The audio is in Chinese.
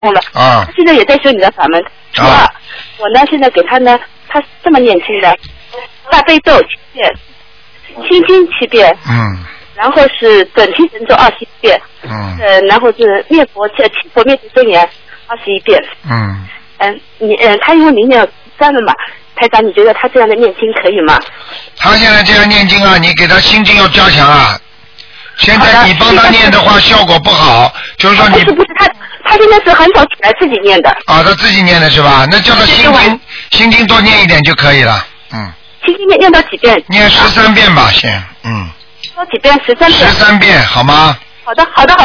了。 啊。 他现在也在修你的法门。初二，我呢现在给他呢，他这么念经的，大悲咒7遍，心经7遍。然后是准提神咒21遍。然后是灭佛七佛灭罪真言21遍。他因为明年要3了嘛，台长，你觉得他这样的念经可以吗？ 他现在这样念经啊，你给他心经要加强啊。现在你帮他念的话，效果不好，就是说你不是他现在是很早起来自己念的。 啊，他自己念的是吧？那叫他心经多念一点就可以了。 心经念到几遍？ 念13遍吧，先。 多几遍？13遍。 13遍，好吗？ 好的。